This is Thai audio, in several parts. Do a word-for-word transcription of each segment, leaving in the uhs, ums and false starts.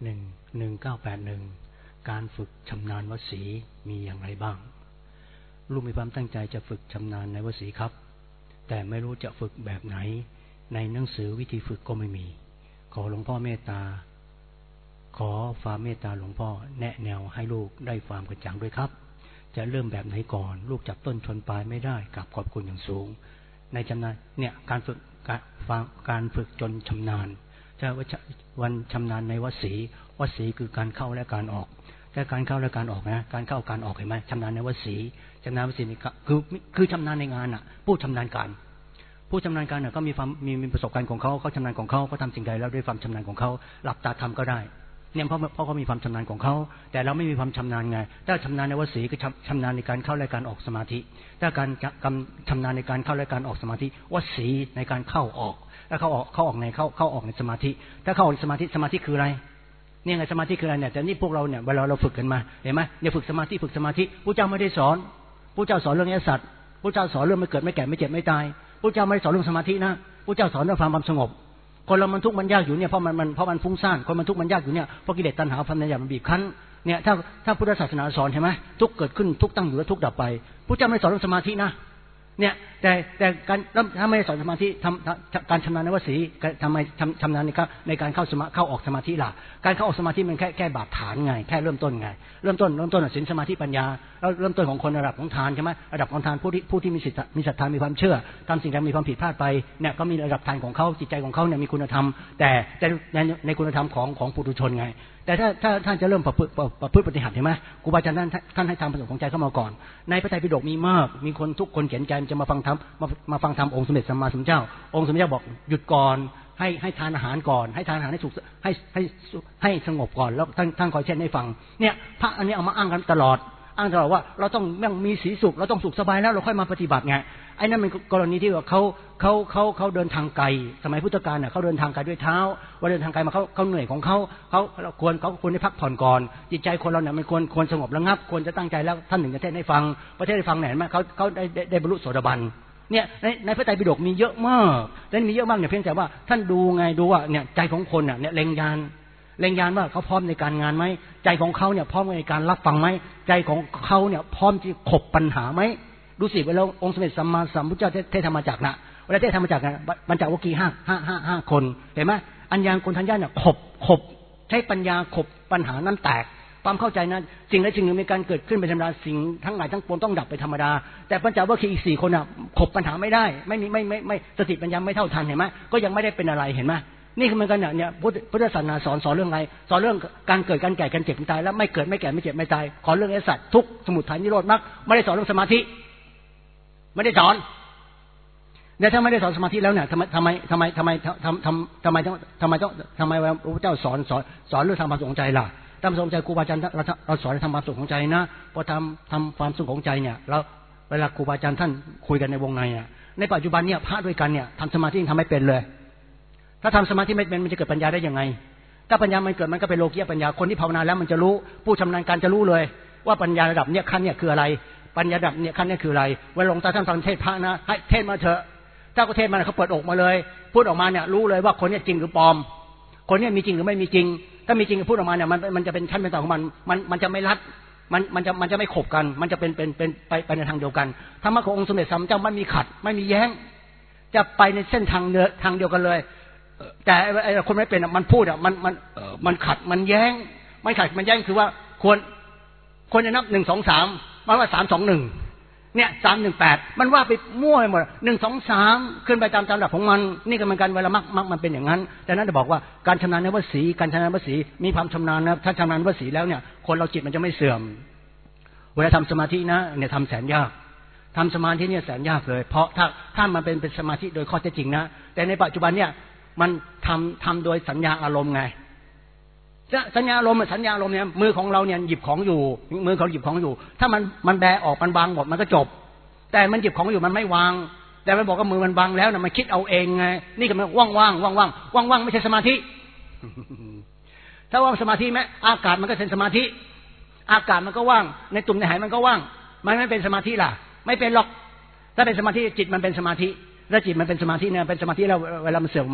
หนึ่งหนึ่งเก้าแปดหนึ่งการฝึกชำนาญวสีมีอย่างไรบ้างลูกมีความตั้งใจจะฝึกชำนาญในวสีครับแต่ไม่รู้จะฝึกแบบไหนในหนังสือวิธีฝึกก็ไม่มีขอหลวงพ่อเมตตาขอความเมตตาหลวงพ่อแนะแนวให้ลูกได้ความกระจ่างด้วยครับจะเริ่มแบบไหนก่อนลูกจับต้นชนปลายไม่ได้กับขอบคุณอย่างสูงในชำนาญเนี่ยการฝึกการฟังการฝึกจนชำนาญจะวันชำนาญในวสีวสีคือการเข้าและการออกแต่การเข้าและการออกนะการเข้าการออกเห็นไหมชำนาญในวสีชำนาญวสีนี่คือคือชำนาญในงานอ่ะผู้ชำนาญการผู้ชำนาญการเนี่ยก็มีความมีมีประสบการณ์ของเขาเขาชำนาญของเขาเขาทำสิ่งใดแล้วด้วยความชำนาญของเขาหลับตาทำก็ได้เนี่ยเพราะเพราะเขามีความชำนาญของเขาแต่เราไม่มีความชำนาญไงถ้าชำนาญในวสีคือชำนาญในการเข้าและการออกสมาธิถ้าการชำนาญในการเข้าและการออกสมาธิวสีในการเข้าออกแล้วเข้าออกเข้าออกในเข้าเข้าออกในสมาธิถ้าเข้าออกสมาธิสมาธิคืออะไรเนี่ยไงสมาธิคืออะไรเนี่ยแต่นี่พวกเราเนี่ยเวลาเราฝึกกันมาเห็นไหมเนี่ยฝึกสมาธิฝึกสมาธิพระเจ้าไม่ได้สอนพระเจ้าสอนเรื่องอริยสัจพระเจ้าสอนเรื่องไม่เกิดไม่แก่ไม่เจ็บไม่ตายพระเจ้าไม่ได้สอนเรื่องสมาธินะพระเจ้าสอนเรื่องความสงบคนเรามันทุกข์มันยากอยู่เนี่ยเพราะมันมันเพราะมันฟุ้งซ่านคนมันทุกข์มันยากอยู่เนี่ยเพราะกิเลสตัณหาความอยากมันบีบคั้นเนี่ยถ้าถ้าพุทธศาสนาสอนเห็นไหมทุกข์เกิดขึ้นทุกข์ตั้งอยู่แล้วทุกข์ดับไปพระเจ้าไม่ได้สอนเรื่องสมาธินะเนี่ยแต่แต่การถ้าไม่ได้สอนสมาธิทำการชำนาญในวสีทำไมชำนาญในการในการเข้าสมาเข้าออกสมาธิล่ะการเข้าออกสมาธิมันแค่แค่บาดฐานไงแค่เริ่มต้นไงเริ่มต้นเริ่มต้นศีลสมาธิปัญญาแล้วเริ่มต้นของคนระดับของทานใช่ไหมระดับของทานผู้ที่ผู้ที่มีศรัทธามีศรัทธามีความเชื่อทำสิ่งใดมีความผิดพลาดไปเนี่ยก็มีระดับทานของเขาจิตใจของเขาเนี่ยมีคุณธรรมแต่แต่ในในคุณธรรมของของปุถุชนไงแต่ถ้าถ้าท่านจะเริ่มประพฤติประพฤติปฏิบัติเห็นไหมครูบาอาจารย์ท่านท่านให้ทำประสบของใจเข้ามาก่อนในพระไตรปิฎกมีมากมีคนทุกคนเขียนใจจะมาฟังธรรมมามาฟังธรรมองค์สมเด็จสัมมาสัมพุทธเจ้าองค์สมเด็จเจ้าบอกหยุดก่อนให้ให้ทานอาหารก่อนให้ทานอาหารให้สุขให้ให้ให้สงบก่อนแล้วท่านท่านคอยเช่นให้ฟังเนี่ยพระอันนี้เอามาอ้างกันตลอดอ้างตลอดว่าเราต้องต้องมีสีสุขเราต้องสุขสบายแล้วเราค่อยมาปฏิบัติไงไอ้นั่นเป็นกรณีที่ว่าเขาเขาเขาเขาเดินทางไกลสมัยพุทธกาลเนี่ยเขาเดินทางไกลด้วยเท้าว่าเดินทางไกลมาเขาเขาเหนื่อยของเขาเขาควรเขาควรได้พักผ่อนก่อนจิตใจคนเราเนี่ยมันควรควรสงบระงับควรจะตั้งใจแล้วท่านหนึ่งจะเทศให้ฟังประเทศให้ฟังเนี่ยมั้ยเขาเขาได้ได้บรรลุโสดาบันเนี่ยในในพระไตรปิฎกมีเยอะมากและมีเยอะมากเนี่ยเพียงแต่ว่าท่านดูไงดูว่าเนี่ยใจของคนเนี่ยเล็งญาณเล็งญาณว่าเขาพร้อมในการงานไหมใจของเขาเนี่ยพร้อมในการรับฟังไหมใจของเขาเนี่ยพร้อมที่ขบปัญหาไหมดูสิเวลาองค์สมเด็จสัมมาสัมพุทธเจ้าเทศธรรมจักรนะเวลาเทศธรรมจักรนะบรรจวัคคีย์ห้าห้าห้าห้าคนเห็นไหมอัญญาโกณทัญญาเนี่ยขบขบใช้ปัญญาขบปัญหานั้นแตกความเข้าใจนะสิ่งใดสิ่งหนึ่งมีการเกิดขึ้นเป็นธรรมดาสิ่งทั้งหลายทั้งปวงต้องดับไปธรรมดาแต่บรรจวัคคีย์อีกสี่คนน่ะขบปัญหาไม่ได้ไม่มีไม่ไม่ไม่สติปัญญาไม่เท่าทันเห็นไหมก็ยังไม่ได้เป็นอะไรเห็นไหมนี่คือมันกันเนี่ยพุทธศาสนาสอนสอนเรื่องอะไรสอนเรื่องการเกิดการแก่การเจ็บการตายแล้วไม่เกิดไม่แก่ไม่เจ็บไม่ตายขอเรื่องอริยสัจทุกข์สมุทัยนิโรธมรรคไม่ได้สอนเรื่องสมาธิไม่ได้สอนเนี่ยถ้าไม่ได้สอนสมาธิแล้วเนี่ยทำไมทำไมทำไมทำไมทำทำทำไมต้องทำไมต้องทำไมพระพุทธเจ้าสอนสอนสอนเรื่องทำความสุขของใจล่ะทำความสุขของใจครูบาอาจารย์เราเราสอนทำความสุขของใจนะพอทำทำความสุขของใจเนี่ยเราเวลาครูบาอาจารย์ท่านคุยกันในวงในเนี่ยในปัจจุบันเนี่ยพระด้วยกันเนี่ยทำสมาธิยังทำไม่เป็นเลยถ้าทำสมาธิไม่เป็นมันจะเกิดปัญญาได้ยังไงถ้าปัญญามันเกิดมันก็เป็นโลกียปัญญาคนที่ภาวนาแล้วมันจะรู้ผู้ชำนาญการจะรู้เลยว่าปัญญาระดับเนี่ยขั้นเนี่ยคืออะไรปัญญาระดับเนี่ยขั้นเนี่ยคืออะไรเวลาหลวงตาท่านฟังเทศพระนะให้เทศมาเถอะถ้าก็เทศมาเขาเปิดอกมาเลยพูดออกมาเนี่ยรู้เลยว่าคนนี้จริงหรือปลอมคนนี้มีจริงหรือไม่มีจริงถ้ามีจริงพูดออกมาเนี่ยมันมันจะเป็นชั้นเป็นตอนของมันมันมันจะไม่รัดมันมันจะมันจะไม่ขบกันมันจะเป็นเป็นเป็นไปไปในทางเดียวกันธรรมะขององค์สมเด็จสัมมาสัมพุทธเจ้าไม่มีขัดไม่มีแย้งจะไปในเส้นทางเนื้อทางเดียวกันเลยแต่ไอ้คนไม่เป็นมันพูดอ่ะมันมันมันขัดมันแย้งไม่ขัดมันแย้งคือว่าควรควรจะนับหนึ่งสองสามมันว่าสามสองหนึ่งเนี่ยสามหนึ่งแปดมันว่าไปมั่วไปหมดหนึ่งสองสามขึ้นไปตามตามระดับของมันนี่ก็เหมือนกันเวลามักมักมันเป็นอย่างนั้นแต่นั้นจะบอกว่าการชำนาญในวสีการชำนาญวสีมีความชำนาญนะถ้าชำนาญวสีแล้วเนี่ยคนเราจิตมันจะไม่เสื่อมเวลาทำสมาธินะเนี่ยทำแสนยากทำสมาธิเนี่ยแสนยากเลยเพราะถ้าถ้ามันเป็นเป็นสมาธิโดยข้อเท็จจริงนะแต่ในปัจจุบันเนี่ยมันทำทำโดยสัญญาอารมณ์ไงสัญญาอารมณ์สัญญาอารมณ์เนี่ยมือของเราเนี่ยหยิบของอยู่มือเขาหยิบของอยู่ถ้ามันมันแบออกมันวางหมดมันก็จบแต่มันหยิบของอยู่มันไม่วางแต่มันบอกว่ามือมันวางแล้วนะมันคิดเอาเองไงนี่ก็มันว่างว่างว่างว่างว่างว่างไม่ใช่สมาธิถ้าว่างสมาธิไหมอากาศมันก็เป็นสมาธิอากาศมันก็ว่างในตุ่มในหายมันก็ว่างมันไม่เป็นสมาธิล่ะไม่เป็นหรอกถ้าเป็นสมาธิจิตมันเป็นสมาธิแล้วจิตมันเป็นสมาธิเนี่ยเป็นสมาธิแล้วเวลามันเสื่อมมาล่ะ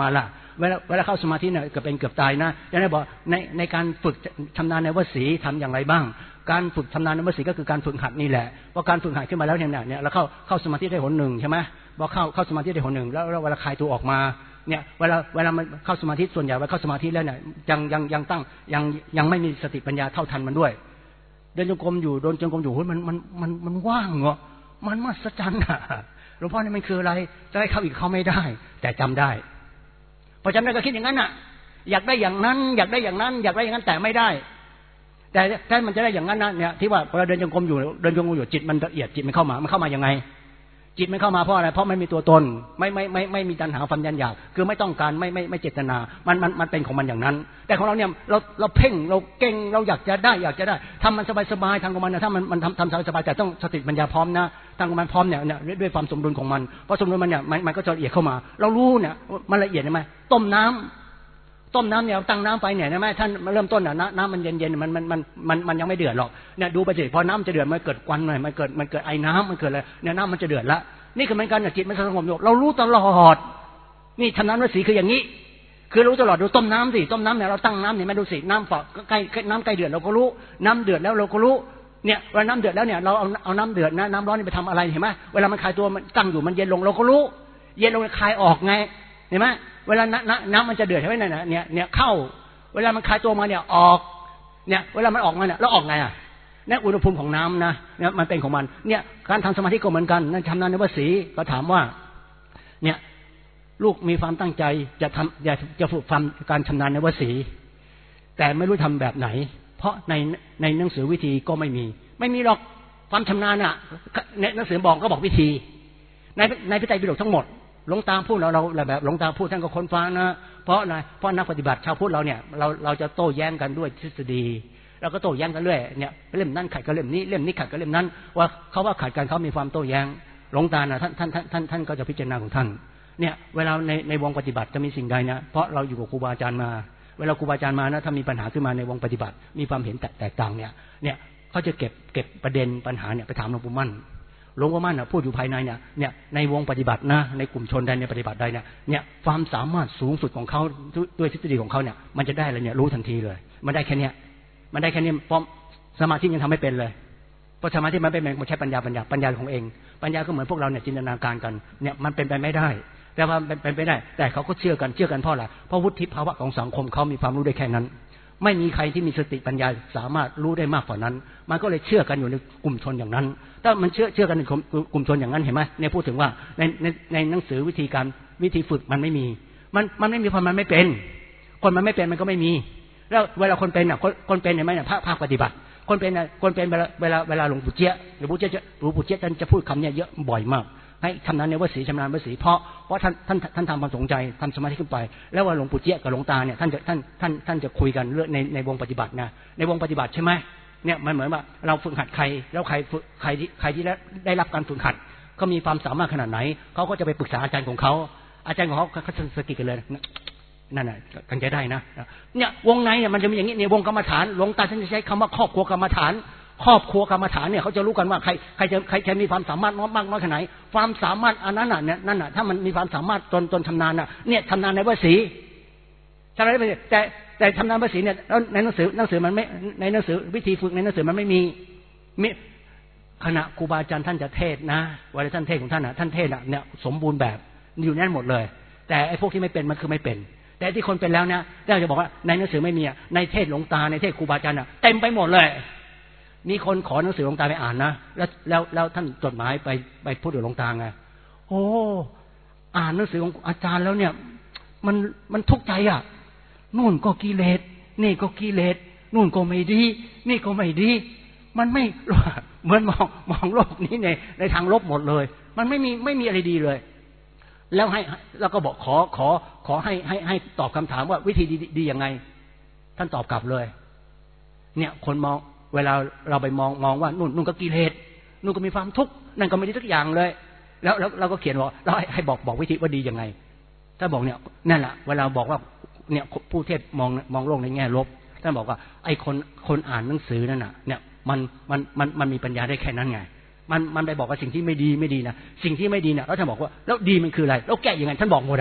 เวลาเวลาเข้าสมาธิเนี่ยเกือบเป็นเกือบตายนะจะได้บอกในในการฝึกชำนาญในวสีทำอย่างไรบ้างการฝึกชำนาญในวสีก็คือการฝึกหัดนี่แหละพอการฝึกหัดขึ้นมาแล้วเนี่ยเนี่ยเราเข้าเข้าสมาธิได้หนหนึ่งใช่ไหมพอเข้าเข้าสมาธิได้หนหนึ่งแล้วเวลาคลายตัวออกมาเนี่ยเวลาเวลามันเข้าสมาธิส่วนใหญ่เวลาเข้าสมาธิแล้วเนี่ยยังยังยังตั้งยังยังไม่มีสติปัญญาเท่าทันมันด้วยเดินจงกรมอยู่โดนจงกรมอยู่มันมันมันมันว่างเหรอมันมหัศจรรย์อะหลวงพ่อนี่มันคืออะไรจะให้เข้าอีกเข้าไม่ได้แต่จำได้พอจำได้ก็คิดอย่างนั้นน่ะอยากได้อย่างนั้นอยากได้อย่างนั้นอยากได้อย่างนั้นแต่ไม่ได้แต่ถ้ามันจะได้อย่างนั้นนะเนี่ยที่ว่าเราเดินจงกรมอยู่เดินจงกรมอยู่จิตมันละเอียดจิตมันเข้ามามันเข้ามายังไงจิตมันเข้ามาเพราะอะไรเพราะมันมีตัวตนไม่ไม่ไม่ไม่มีตัณหาความยันอยากคือไม่ต้องการไม่ไม่ไม่เจตนามันมันมันเป็นของมันอย่างนั้นแต่ของเราเนี่ยเราเราเพ่งเราเก่งเราอยากจะได้อยากจะได้ทำมันสบายสบายทางของมันนะถ้ามันมันทำทำสบายสบายแต่ต้องสติปัญญาพร้อมนะทางของมันพร้อมเนี่ยเนี่ยด้วยความสมดุลของมันเพราะสมดุลมันเนี่ยมันมันก็จะละเอียดเข้ามาเรารู้เนี่ยมันละเอียดใช่ไหมต้มน้ำต้มน้ำเนี่ยตั้งน้ำไฟเนี่ยใช่ไหมท่านมาเริ่มต้นอ่ะน้ำมันเย็นๆมันมันมันมันมันยังไม่เดือดหรอกเนี่ยดูไปสิพอน้ำจะเดือดมันเกิดควันหน่อยมันเกิดมันเกิดไอ้น้ำมันเกิดอะไรเนี่ยน้ำมันจะเดือดละนี่คือเหมือนกันจิตมันสงบอยู่เรารู้ตลอดนี่ชำนาญวสีคืออย่างนี้คือรู้ตลอดดูต้มน้ำสิต้มน้ำเนี่ยเราตั้งน้ำเนี่ยมาดูสิน้ำฝาใกล้น้ำใกล้เดือดเราก็รู้น้ำเดือดแล้วเราก็รู้เนี่ยเวลาน้ำเดือดแล้วเนี่ยเราเอาเอาน้ำเดือดนะน้ำร้อนนี่ไปทำอะไรเห็นไหมเวลามันคลายตัวมันตั้งอยู่มันเย็นลงเราก็รู้เย็นลงคลายออกไงเห็นไหมเวลาน้ำน้ำมันจะเดือดใช่ไหมเนี่ยเนี่ยเนี่ยเข้าเวลามันคลายตัวมาเนี่ยออกเนี่ยเวลามันออกมาเนี่ยแล้วออกไงอ่ะนี่อุณหภูมิของน้ำนะเนี่ยมันเป็นของมันเนี่ยการทำสมาธิก็เหมือนกันนั่นชำนาญในวสีก็ถามว่าเนี่ยลูกมีความตั้งใจจะทำอยากจะฝึกความการชำนาญในวสีแต่ไม่รู้ทำแบบไหนเพราะในในหนังสือวิธีก็ไม่มีไม่มีหรอกความชำนาญอ่ะในหนังสือบอกก็บอกวิธีในในพระไตรปิฎกทั้งหมดหลวงตาพูดเราเราแบบหลวงตาพูดท่านก็ค้นฟ้านะเพราะอะไรเพราะนักปฏิบัติชาวพุทธเราเนี่ยเราเราจะโต้แย้งกันด้วยทฤษฎีเราก็โต้แย้งกันเรื่อยเนี่ยเล่มนั้นขัดกับเล่มนี้เล่มนี้ขัดกับเล่มนั้นว่าเขาว่าขัดกันเขามีความโต้แย้งหลวงตาน่ะท่านท่านท่านท่านก็จะพิจารณาของท่านเนี่ยเวลาในในวงปฏิบัติจะมีสิ่งใดนะเพราะเราอยู่กับครูบาอาจารย์มาเวลาครูบาอาจารย์มานะถ้ามีปัญหาขึ้นมาในวงปฏิบัติมีความเห็นแตกต่างเนี่ยเนี่ยเขาจะเก็บเก็บประเด็นปัญหาเนี่ยไปถามหลวงปู่มั่นหลวงปู่มั่นน่ะพูดอยู่ภายในเนี่ยเนี่ยในวงปฏิบัตินะในกลุ่มชนใดในปฏิบัติใดเนี่ยเนี่ยความสามารถสูงสุดของเขาด้วยทฤษฎีของเขาเนี่ยมันจะได้อะไรเนี่ยรู้ทันทีเลยมันได้แค่เนี้ยมันได้แค่นี้เพราะสมาธิยังทำไม่เป็นเลยเพราะสมาธิมันเป็นมันใช้ปัญญาปัญญาปัญญาของเองปัญญาก็เหมือนพวกเราเนี่ยจินตนาการกันเนี่ยมันเป็นไปไม่ได้แต่ว่าเป็นเป็นไปได้แต่เขาก็เชื่อกันเชื่อกันเพราะอะไรเพราะวุฒิภาวะของสังคมเขามีความรู้ได้แค่นั้นไม่มีใครที่มีสติปัญญาสามารถรู้ได้มากกว่านั้นมันก็เลยเชื่อกันอยู่ในกลุ่มชนอย่างนั้นถ้ามันเชื่อเชื่อกันในกลุ่มชนอย่างนั้นเห็นไหมเนี่ยพูดถึงว่าในในในหนังสือวิธีการวิธีฝึกมันไม่มีมันมันไม่มีเพราะมันไม่เป็นคนมันไม่เป็นมันก็ไม่มีแล้วเวลาคนเป็นอ่ะคนคนเป็นเห็นไหมเนี่ยภาคภาคปฏิบัติคนเป็นอ่ะคนเป็นเวลาเวลาเวลาหลวงปู่เจี๊ยหลวงปู่เจี๊ยหลวงปู่เจี๊ยท่านจะพูดคำเนี้ยเยอะบ่อยมากให้ชำนาญในวสีชำนาญวสีเพราะเพราะท่านท่านท่านทำความสนใจทำสมาธิขึ้นไปแล้วว่าหลวงปู่เจี๊ยกับหลวงตาเนี่ยท่านจะท่านท่านท่านจะคุยกันเรื่องในในวงปฏิบัตินะในวงปฏิบัติใช่ไหมเนี่ยมันเหมือนว่าเราฝึกหัดใครแล้วใครฝึกใครที่ใครที่ได้รับการฝึกหัดเขามีความสามารถขนาดไหนเขาก็จะไปปรึกษาอาจารย์ของเขาอาจารย์ของเขาเขาสกิดกันเลยนั่นน่ะกันจะได้นะเนี่ยวงในเนี่ยมันจะมีอย่างนี้ในวงกรรมฐานหลวงตาท่านจะใช้คำว่าครอบครัวกรรมฐานครอบครัวกรรมฐานเนี่ยเขาจะรู้กันว่าใครใครจะใครจะมีความสามารถมากน้อยแค่ไหนความสามารถอันนั้นน่ะเนี่ยนั่นน่ะถ้ามันมีความสามารถจนจนชำนาญน่ะเนี่ยชำนาญในวสีชำนาญในแต่แต่ชำนาญวสีเนี่ยแล้วในหนังสือหนังสือมันไม่ในหนังสือวิธีฝึกในหนังสือมันไม่มีมีขณะครูบาอาจารย์ท่านจะเทศนะเวลาท่านเทศของท่านน่ะท่านเทศน่ะเนี่ยสมบูรณ์แบบอยู่แน่นหมดเลยแต่ไอ้พวกที่ไม่เป็นมันคือไม่เป็นแต่ที่คนเป็นแล้วเนี่ยเราจะบอกว่าในหนังสือไม่มีในเทศหลวงตาในเทศครูบาอาจารย์น่ะเต็มไปหมดเลยมีคนขอหนังสือหลวงตาไปอ่านนะแล้วแล้วแล้วท่านจดหมายไปไปพูดกับหลวงตาไงโอ้อ่านหนังสือของอาจารย์แล้วเนี่ยมันมันทุกข์ใจอ่ะนู่นก็กิเลสนี่ก็กิเลสนู่นก็ไม่ดีนี่ก็ไม่ดีมันไม่เหมือนมองมองโลกนี้ในในทางลบหมดเลยมันไม่มีไม่มีอะไรดีเลยแล้วให้แล้วก็บอกขอขอขอให้ให้ให้ตอบคำถามว่าวิธีดีดียังไงท่านตอบกลับเลยเนี่ยคนมองเวลาเราไปมองมองว่านู่นนู่นก็กิเลสนู่นก็มีความทุกข์นั่นก็ไม่ดีทุกอย่างเลยแล้วแล้วเราก็เขียนว่าเราให้บอกบอกวิธีว่าดียังไงถ้าบอกเนี่ยนั่นแหละเวลาบอกว่าเนี่ยผู้เทศมองมองโลกในแง่ลบท่านบอกว่าไอ้คนคนอ่านหนังสือนั่นน่ะเนี่ยมันมันมันมันมีปัญญาได้แค่นั้นไงมันมันไปบอกว่าสิ่งที่ไม่ดีไม่ดีนะสิ่งที่ไม่ดีเนี่ยแล้วท่านบอกว่าแล้วดีมันคืออะไรแล้วแก้ยังไงท่านบอกหมดอ่ะ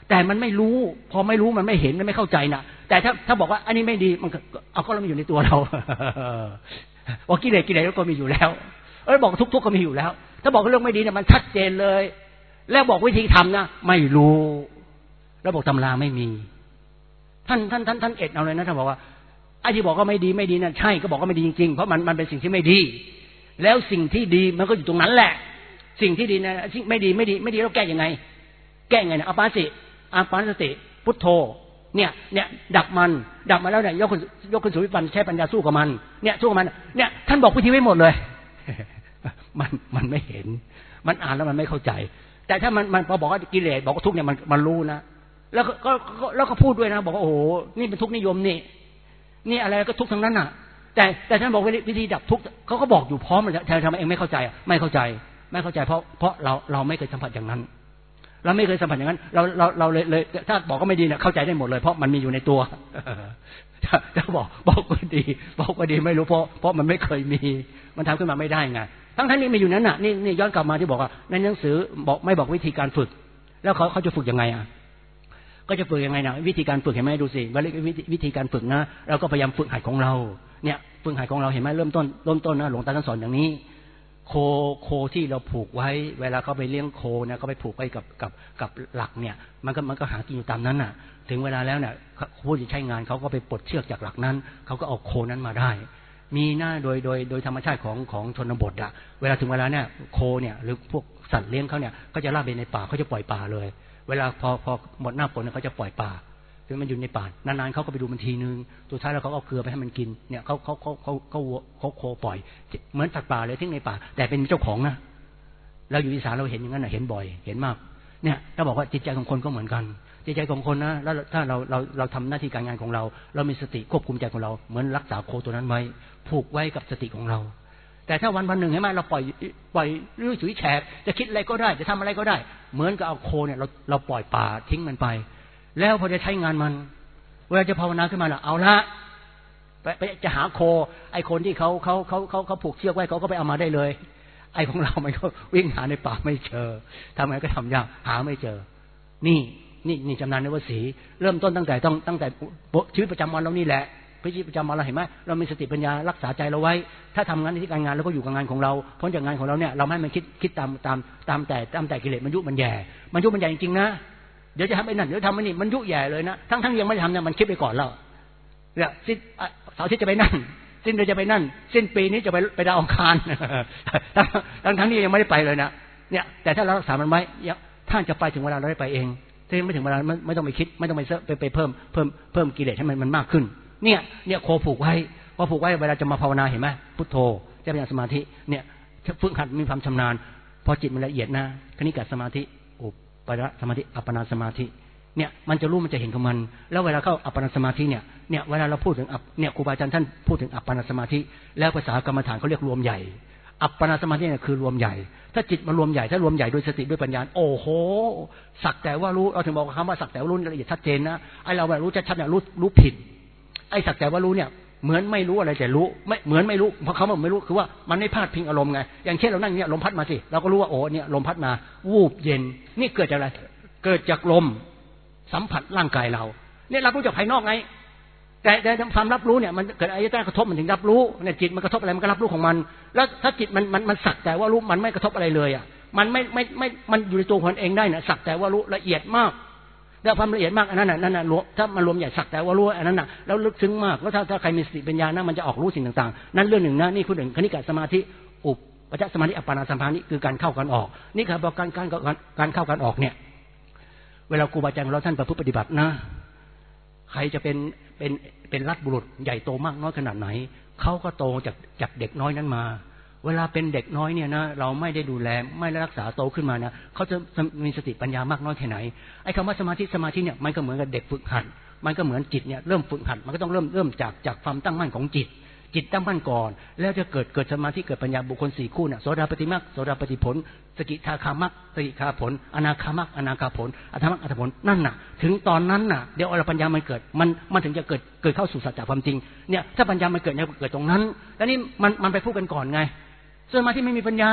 แต่มันไม่รู้พอไม่รู้มันไม่เห็นมันไม่เข้าใจนะแต่ถ้าถ้าบอกว่าอันนี้ไม่ดีมันเอาก็เราไม่อยู่ในตัวเราบอกกิเลสกิเลสก็มีอยู่แล้วเออบอกทุกทุกก็มีอยู่แล้วถ้าบอกเรื่องไม่ดีเนี่ยมันชัดเจนเลยแล้วบอกวิธีทำนะไม่รู้แล้วบอกตำราไม่มีท่านท่านท่านท่านเอ็ดเอาเลยนะท่านบอกว่าไอ้ที่บอกว่าไม่ดีไม่ดีนั่นใช่ก็บอกว่าไม่ดีจริงๆเพราะมันมันเป็นสิ่งที่ไม่ดีแล้วสิ่งที่ดีมันก็อยู่ตรงนั้นแหละสิ่งที่ดีนะสิ่งไม่ดีไม่ดีไม่ดีเราแก้ยังไงแก้ยังไงเนี่ยอาปาสิอาปานสติพุทโธเนี่ยเนี่ยดับมันดับมาแล้วเนี่ยยกขึ้นยกขึ้นสู่วิปัสสนาใช้ปัญญาสู้กับมันเนี่ยสู้กับมันเนี่ยท่านบอกวิธีไว้หมดเลยมันมันไม่เห็นมันอ่านแล้วมันไม่เข้าใจแต่ถ้ามันมันพอบอกว่ากิเลสบอกว่าทุกข์เนี่ยมันมันรู้นะแล้วก็แล้วก็พูดด้วยนะบอกว่าโอ้โหนี่เป็นทุกข์นิยมนี่นี่อะไรก็ทุกข์ทั้งนั้นน่ะแต่แต่ท่านบอกวิธีดับทุกข์เขาก็บอกอยู่พร้อมเลยแต่ทำไมเองไม่เข้าใจไม่เข้าใจไม่เข้าใจเพราะเพราะเราเราไม่เคยสัมผัสอย่างนั้นเราไม่เคยสัมผัสอย่างนั้นเราเราเราเลยเลยถ้าบอกก็ไม่ดีเนี่ยเข้าใจได้หมดเลยเพราะมันมีอยู่ในตัวถ้าบอกบอกก็ดีบอกก็ดีไม่รู้เพราะเพราะมันไม่เคยมีมันทำขึ้นมาไม่ได้ไงทั้งท่านนี้มีอยู่นั้นน่ะนี่นี่ย้อนกลับมาที่บอกว่าในหนังสือบอกไม่บอกวิธีการฝึกแล้วเขาเขาจะฝึกยังไงอ่ะก็จะฝึกยังไงนะวิธีการฝึกเห็นไหมดูสิวิธีการฝึกนะเราก็พยายามฝึกหัดของเราเนี่ยฝึกหัดของเราเห็นไหมเริ่มต้นเริ่มต้นนะหลวงตาท่านสอนอย่างนี้โคโคที่เราผูกไว้เวลาเขาไปเลี้ยงโคเนี่ยเขาไปผูกไว้กับกับกับหลักเนี่ยมันก็มันก็หากินอยู่ตามนั้นน่ะถึงเวลาแล้วเนี่ยผู้ที่ใช้งานเขาก็ไปปลดเชือกจากหลักนั้นเขาก็เอาโคนั้นมาได้มีหน้าโดยโดยโดยธรรมชาติของของชนบทอะเวลาถึงเวลาเนี่ยโคเนี่ยหรือพวกสัตว์เลี้ยงเขาเนี่ยก็จะล่าไปในป่าเขาจะปล่อยป่าเลยเวลาพอพอหมดหน้าฝนเขาจะปล่อยป่าคือมันอยู่ในป่านานๆเขาก็ไปดูมันทีนึงสุดท้ายแล้วเขาเอาเกลือไปให้มันกินเนี่ยเขาเขาเขาเขาเขาเขาโคปล่อยเหมือนสัตว์ป่าเลยทิ้งในป่าแต่เป็นเจ้าของนะเราอยู่อีสานเราเห็นอย่างนั้นนะเห็นบ่อยเห็นมากเนี่ยถ้าบอกว่าจิตใจของคนก็เหมือนกันจิตใจของคนนะแล้วถ้าเราเราเราทำหน้าที่การงานของเราเรามีสติควบคุมใจของเราเหมือนรักษาโคตัวนั้นไว้ผูกไว้กับสติของเราแต่ถ้าวันวันหนึ่งเห็นไหมเราปล่อยปล่อยลื้อฉุยแฉกจะคิดอะไรก็ได้จะทำอะไรก็ได้เหมือนกับเอาโคเนี่ยเราเราปล่อยป่าทิ้งมันไปแล้วพอจะใช้งานมันเวลาจะภาวนาขึ้นมาล่ะเอาละไปไปจะหาโคไอ้คนที่เขาเขาเขาเขาเขาผูกเชือกไว้เขาก็ไปเอามาได้เลยไอ้ของเรามันก็วิ่งหาในป่าไม่เจอทำไงก็ทำยากหาไม่เจอนี่นี่นี่ชำนาญในวสีเริ่มต้นตั้งแต่ต้องตั้งแต่ชีวิตประจำวันเรานี่แหละชีวิตประจำวันเราเห็นไหมเรามีสติปัญญารักษาใจเราไว้ถ้าทำงานที่การงานแล้วก็อยู่กับงานของเราพ้นจากงานของเราเนี่ยเราไม่ให้มันคิดคิดตามตามตามแต่ตามแต่กิเลสมันยุมันแย่มันยุมันแย่จริงๆนะเดี๋ยวจะทำไอ้นั่นเดี๋ยวทำไอ้นี่มันยุแย่เลยนะทั้งทั้งยังไม่ทำเนี่ยมันคิดไปก่อนแล้วเนี่ยสิ้นเสาร์อาทิตย์จะไปนั่นสิ้นเดือนจะไปนั่นสิ้นปีนี้จะไปไปดาวอังคารทั้งทั้งนี้ยังไม่ได้ไปเลยนะเนี่ยแต่ถ้าเรารักษามันไว้ท่านจะไปถึงเวลาเราได้ไปเองถ้าไม่ถึงเวลาไม่ไม่ต้องไปคิดไม่ต้องไปไปไปเพิ่มเพิ่มเพิ่มกิเลสให้มันมันมากขึ้นเนี่ยเนี่ยโคผูกไว้พอผูกไว้เวลาจะมาภาวนาเห็นไหมพุทโธจะเป็นสมาธิเนี่ยฝึกหัดมีความชำนาญพอจิตมันละเอียดนะคณิกะสมาธิอุปจารสมาธิอัปปนาสมาธิเนี่ยมันจะรู้มันจะเห็นของมันแล้วเวลาเข้าอัปปนาสมาธิเนี่ยเนี่ยเวลาเราพูดถึงเนี่ยครูบาอาจารย์ท่านพูดถึงอัปปนาสมาธิแล้วภาษากรรมฐานเขาเรียกรวมใหญ่อัปปนาสมาธิเนี่ยคือรวมใหญ่ถ้าจิตมารวมใหญ่ถ้ารวมใหญ่ด้วยสติด้วยปัญญาโอ้โหสักแต่ว่ารู้เราถึงบอกคำว่าสักแต่ว่ารู้ละเอียดชัดเจนนะไอเราแบบรู้ชัดๆเนี่ยรู้รู้ผิดไอสักแต่ว่ารู้เนี่ยเหมือนไม่รู้อะไรแต่รู้ไม่เหมือนไม่รู้เพราะเขาบอกไม่รู้คือว่ามันไม่พลาดพิงอารมณ์ไงอย่างเช่นเรานั่งเนี่ยลมพัดมาสิเราก็รู้ว่าโอ้เนี่ยลมพัดมาวูบเย็นนี่เกิดจากอะไรเกิดจากลมสัมผัสร่างกายเราเนี่ยรับรู้จากภายนอกไงแต่แต่ความรับรู้เนี่ยมันเกิดอายตนะกระทบมันถึงรับรู้เนี่ยจิตมันกระทบอะไรมันก็รับรู้ของมันแล้วถ้าจิตมันมันมันสักแต่ว่ารู้มันไม่กระทบอะไรเลยอ่ะมันไม่ไม่ไม่มันอยู่ในตัวคนเองได้นะสักแต่ว่ารู้ละเอียดมากแล้วความละเอียดมากอันนั้นน่ะนั่นน่ะถ้ามันรวมใหญ่สักแต่ว่ารู้อันนั้นน่ะแล้วลึกซึ้งมากแล้วถ้าถ้าใครมีสติปัญญานะมันจะออกรู้สิ่งต่างๆนั่นเรื่องหนึ่งนะนี่คือหนึ่งคณิกะสมาธิอุปปัจจสมาธิอัปปนาสมาธิคือการเข้ากันออกนี่คือการการการเข้ากันออกเนี่ยเวลาครูบาอาจารย์เราท่านประพฤติปฏิบัตินะใครจะเป็นเป็นเป็นรัฐบุรุษใหญ่โตมากน้อยขนาดไหนเขาก็โตจากจากเด็กน้อยนั้นมาเวลาเป็นเด็กน้อยเนี่ยนะเราไม่ได้ดูแลไม่ได้รักษาโตขึ้นมานะเขาจะมีสติปัญญามากน้อยแค่ไหนไอ้คำว่าสมาธิสมาธิเนี่ยมันก็เหมือนกับเด็กฝึกหัดมันก็เหมือนจิตเนี่ยเริ่มฝึกหัดมันก็ต้องเริ่มเริ่มจากจากความตั้งมั่นของจิตจิตตั้งมั่นก่อนแล้วจะเกิดเกิดสมาธิเกิดปัญญาบุคคลสี่คู่น่ะโสดาปัตติมรรคโสดาปัตติผลสกิทาคามรรคสกิทาผลอนาคามรรคอนาคาผลอธรรมรรคอธรรมผลนั่นน่ะถึงตอนนั้นน่ะเดี๋ยวอรปัญญามันเกิดมันมันถึงจะเกิดเกิดเข้าสู่สัจจะความจริงเนี่ยถ้าปัญญามันเกิดเนี่ยเกิดตรงนั้นแล้วนี่มันมันไปพูดกันก่อนไงสมาธิไม่มีปัญญา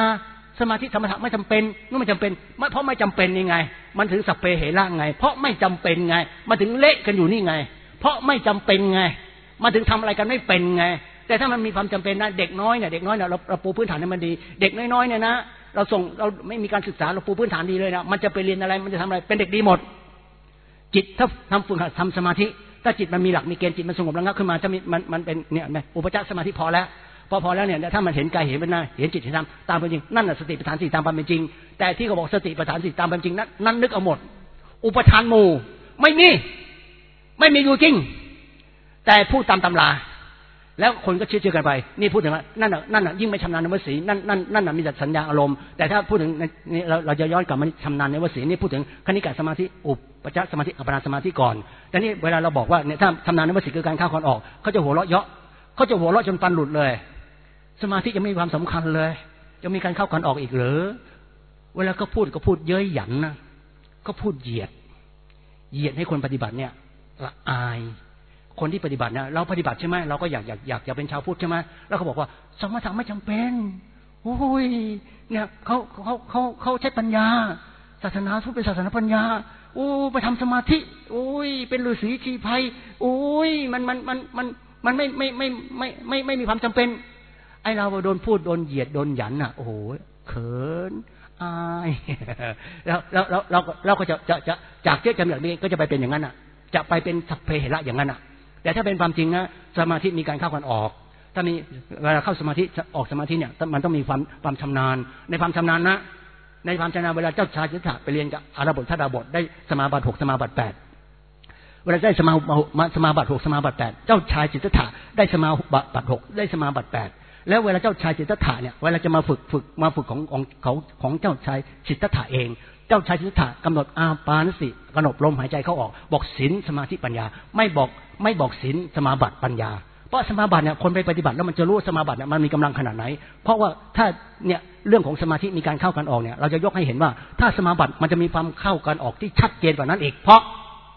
สมาธิสมถะไม่จำเป็นนู่นไม่จำเป็นเพราะไม่จำเป็นยังไงมันถึงสัพเพเหระไงเพราะไม่จำเป็นไงมันถึงเละกันอยู่นี่ไงเพราะไม่จำเป็นไงมันถึงทำอะไรกันไม่เป็นไงแต่ถ้ามันมีความจำเป็นนะเด็กน้อยเนี่ยเด็กน้อยเนี่ยเราเราปูพื้นฐานให้มันดีเด็กน้อยๆเนี่ยนะเราส่งเราไม่มีการศึกษาเราปูพื้นฐานดีเลยนะมันจะไปเรียนอะไรมันจะทำอะไรเป็นเด็กดีหมดจิตถ้าทำฝึกหัดทำสมาธิถ้าจิตมันมีหลักมีเกณฑ์จิตมันสงบระงับขึ้นมาจะมีมันมันเป็นเนี่ยอุปจารสมาธิพอแล้วพอพอแล้วเนี่ยถ้ามันเห็นกายเห็นเป็นหน้าเห็นจิตเห็นธรรมตามเป็นจริงนั่นแหละสติปัฏฐานสี่ตามความเป็นจริงแต่ที่เขาบอกสติปัฏฐานสี่ตามเป็นจริงนั้นนั่นนึกเอาหมดอุปทานหมู่ไม่มีไม่มีอยู่จริงแต่พูดตามตำราแล้วคนก็เชื่อเชื่อกันไปนี่พูดถึงว่านั่นน่ะนั่นน่ะยิ่งไม่ชำนาญในวสีนั่นนั่นนั่นน่ะมีแต่สัญญาอารมณ์แต่ถ้าพูดถึงนี่เราเราจะย้อนกลับมาชำนาญในวสีนี่พูดถึงคณิกะสมาธิอุปจารสมาธิอัปปนาสมาธิก่อนแต่นี่เวลาเราบอกว่าเนี่ยถ้าชำนาญในวสีคือการเข้าคนออกเขาจะหัวเราะเยาะเขาจะหัวเราะจนฟันหลุดเลยสมาธิจะไม่มีความสำคัญเลยจะมีการเข้ากันออกอีกหรือเวลาก็พูดก็พูดเย้ยหยันนะก็พูดเหยียดเหยียดให้คนปฏิบัติเนี่ยละอายคนที่ปฏิบัตินะเราปฏิบัติใช่ไหมเราก็อยากอยากอยากอยากเป็นชาวพุทธใช่ไหมแล้วเขาบอกว่าสมถะไม่จำเป็นโอ้ยเนี่ยเขาเขาเขาเขาใช้ปัญญาศาสนาพุทธเป็นศาสนาปัญญาโอ้ไปทำสมาธิโอ้ยเป็นฤาษีชีไพรโอ้ยมันมันมันมันมันไม่ไม่ไม่ไม่ไม่ไม่มีความจำเป็นไอเราโดนพูดโดนเหยียดโดนหยันอ่ะโอ้โหเขินอายแล้วแล้วแล้วเราเราก็จะจะจะจากเชื่อจำอย่างนี้ก็จะไปเป็นอย่างนั้นอ่ะจะไปเป็นสัพเพเหระอย่างนั้นอ่ะแต่ถ้าเป็นความจริงนะสมาธิมีการเข้ากันออกถ้ามีเวลาเข้าสมาธิออกสมาธิเนี่ยมันต้องมีความความชำนาญในความชำนาญนะในความชำนาญเวลาเจ้าชายสิทธัตถะไปเรียนกับอาราบทธาดาบทได้สมาบัติหกสมาบัติแปดเวลาได้สมาสมาบัติหกสมาบัติแปดเจ้าชายสิทธัตถะได้สมาบัติหกได้สมาบัติแปดแล้วเวลาเจ้าชายสิทธัตถะเนี่ยเวลาจะมาฝึกฝึกมาฝึกของของเขาของเจ้าชายสิทธัตถะเองเจ้าชายสิทธัตถะกำหนดอาปานสติกำหนดลมหายใจเข้าออกบอกศีลสมาธิปัญญาไม่บอกไม่บอกศีลสมาบัติปัญญาเพราะสมาบัติเนี่ยคนไปปฏิบัติแล้วมันจะรู้สมาบัติเนี่ยมันมีกำลังขนาดไหนเพราะว่าถ้าเนี่ยเรื่องของสมาธิมีการเข้ากันออกเนี่ยเราจะยกให้เห็นว่าถ้าสมาบัติมันจะมีความเข้ากันออกที่ชัดเจนกว่านั้นอีกเพราะ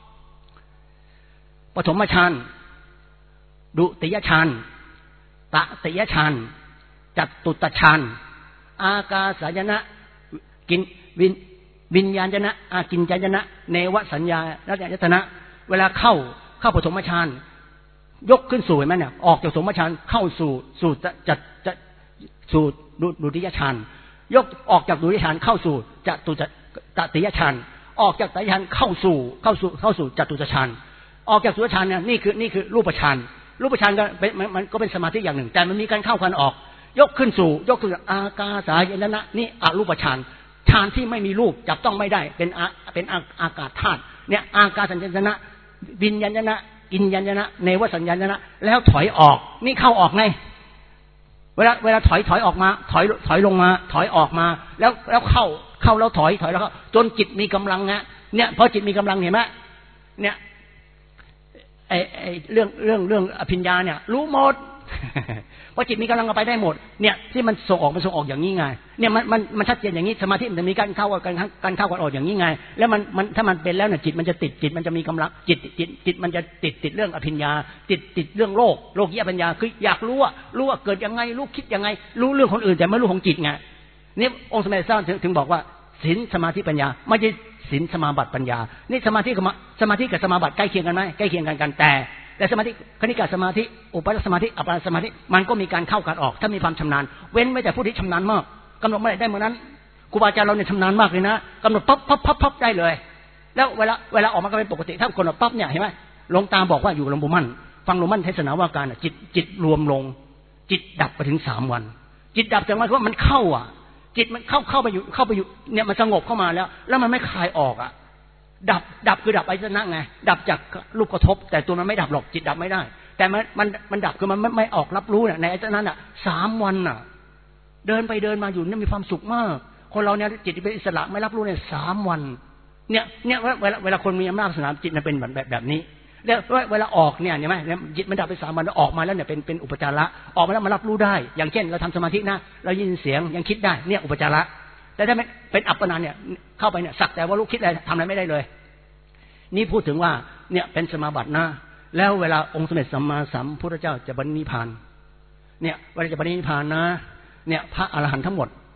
ปฐมฌานดุติยฌานตติยฌานจัตุตฌานอากาสายนะกินวินวิญญาณญนะอากินญาณนะเนวสัญญาและญาณนะเวลาเข้าเข้าปฐมฌานยกขึ้นสู่เห็นไหมเนี่ยออกจากปฐมฌานเข้าสู่สู่จะจะจะสู่ดุติยฌานยกออกจากดุติยฌานเข้าสู่จตุตติยฌานออกจากตติยฌานเข้าสู่เข้าสู่เข้าสู่จตุตฌานออกจากจตุตฌานเนี่ยนี่คือนี่คือรูปฌานรูปฌานก็เป็นมันก็เป็นสมาธิอย่างหนึ่งแต่มันมีการเข้ากันออกยกขึ้นสู่ยกขึ้นอากาสายนะนี่อรูปฌานฌานที่ไม่มีรูปจับต้องไม่ได้เป็นเป็นอากาศธาตุเนี่ยอากาศสัญญนะวิญญาณญนะกินญาณญนะเนวสัญญาณนะแล้วถอยออกนี่เข้าออกไงเวลาเวลาถอยถอยออกมาถอยถอยลงมาถอยออกมาแล้วแล้วเข้าเข้าแล้วถอยถอยแล้วก็จนจิตมีกำลังนะเนี่ยพอจิตมีกำลังเห็นไหมเนี่ยไอ้ไอ้เรื่องเรื่องเรื่องอภิญญาเนี่ยรู้หมดพอจิตมีกำลังก็ไปได้หมดเนี่ยที่มันส่งออกมันส่งออกอย่างนี้ไงเนี่ยมันมันมันชัดเจนอย่างนี้สมาธิมันจะมีการเข้ากันการเข้ากันออกอย่างนี้ไงแล้วมันมันถ้ามันเป็นแล้วเนี่ยจิตมันจะติดจิตมันจะมีกำลังจิตจิตจิตมันจะติดติดเรื่องอภิญญาติดติดเรื่องโลกโลกียปัญญาคืออยากรู้ว่ารู้ว่าเกิดยังไงรู้คิดยังไงรู้เรื่องคนอื่นแต่ไม่รู้ของจิตไงนี่องค์สมเด็จพระถึงถึงบอกว่าศีลสมาธิปัญญาไม่ใช่ศีลสมาบัติปัญญานี่สมาธิกับสมาธิกับสมาบัติใกล้เคียงกันไหมใกล้เคียงกันกันแต่แต่สมาธิคณิกะสมาธิอุปจารสมาธิอัปปนาสมาธิมันก็มีการเข้ากันออกถ้ามีความชำนาญเว้นไว้แต่ผู้ที่ชำนาญมากกำหนดเมื่อไหร่ได้เมื่อนั้นครูบาอาจารย์เราเนี่ยชำนาญมากเลยนะกำหนดปั๊บปั๊บปั๊บปั๊บได้เลยแล้วเวลาเวลาออกมาก็เป็นปกติถ้ากำหนดปั๊บเนี่ยเห็นไหมหลวงตาบอกว่าอยู่หลวงปู่มั่นฟังหลวงมั่นเทศนาว่าการจิตจิตรวมลงจิตดับไปถึงสามวันจิตดับจากมันว่ามันเข้าอ่ะจิตมันเข้าเข้าไปอยู่เข้าไปอยู่เนี่ยมันสงบเข้ามาแล้วแล้วมันไม่คลายออกอ่ะดับดับคือดับอายตนะไงดับจากรูปกระทบแต่ตัวมันไม่ดับหรอกจิตดับไม่ได้แต่มันมันมันดับคือมันไม่ไม่ออกรับรู้เนี่ยในอายตนะน่ะสามวันน่ะเดินไปเดินมาอยู่เนี่ยมีความสุขมากคนเราเนี่ยจิตเป็นอิสระไม่รับรู้เนี่ยสามวันเนี่ยเนี่ยเวลาเวลาคนมีอำนาจศาสนาจิตมันเป็นแบบแบบแบบนี้แล้วเวลาออกเนี่ยเห็นไหมจิตมันดับไปสามวันออกมาแล้วเนี่ยเป็นเป็นอุปจาระออกมาแล้วมารับรู้ได้อย่างเช่นเราทำสมาธินะเรายินเสียงยังคิดได้เนี่ยอุปจาระแต่ถ้าเป็นอัปปนาเนี่ยเข้าไปเนี่ยสักแต่ว่ารู้คิดอะไรทำอะไรไม่ได้เลยนี่พูดถึงว่าเนี่ยเป็นสมาบัตินะแล้วเวลาองค์สมเด็จสัมมาสัมพุทธเจ้าจะบรรลุนิพพานเนี่ยเวลาจะบรรลุนิพพานนะเนี่ยพระอรหันต์ทั้งหมด